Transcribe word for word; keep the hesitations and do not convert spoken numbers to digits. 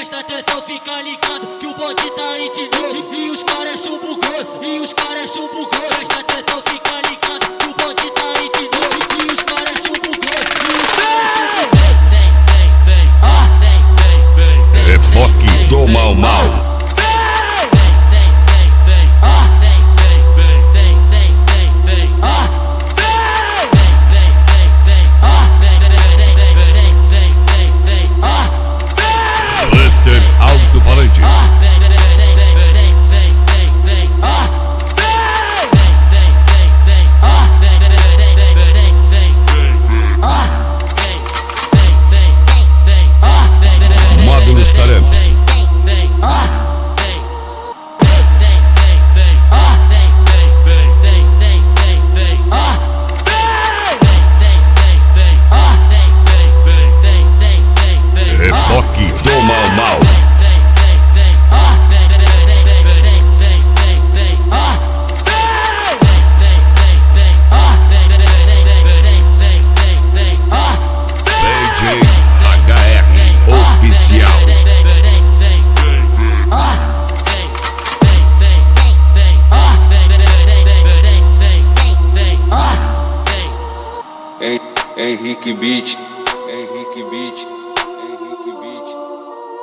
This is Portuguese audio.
Presta atenção, fica ligado que o bonde tá aí de novo. E os caras é chumbo grosso, e os caras é chumbo grosso. Presta atenção, fica ligado que o bonde tá aí de novo. E os caras é chumbo grosso, e os caras é chumbo grosso. Vem, vem, vem, ah, vem, vem, vem, vem. Reboque do Mau Mau. Alto-falantes. Módulos Tarantes. Reboque do Mau Mau. Henrique Beat, Henrique Beat.